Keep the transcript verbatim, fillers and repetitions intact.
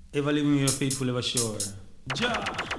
Ever living with your faithful, ever sure. Ja.